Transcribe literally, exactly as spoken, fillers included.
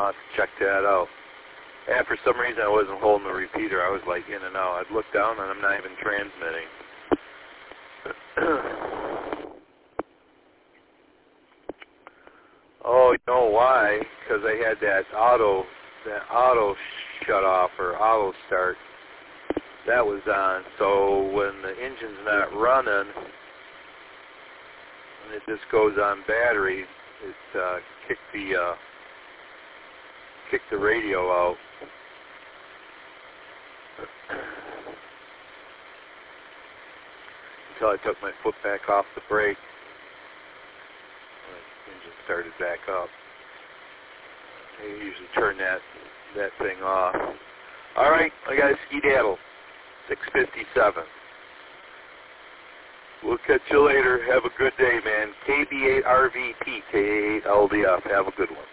I'll have to check that out. And for some reason I wasn't holding the repeater. I was like in and out. I'd look down and I'm not even transmitting. Oh, you know why? Because I had that auto, that auto shut off or auto start. That was on. So when the engine's not running, and it just goes on battery, it uh, kicked the uh, kicked the radio out. Until I took my foot back off the brake. The engine started back up. I usually turn that that thing off. All right, I got a skedaddle. six fifty-seven. We'll catch you later. Have a good day, man. K B eight R V P, K eight L D F. Have a good one.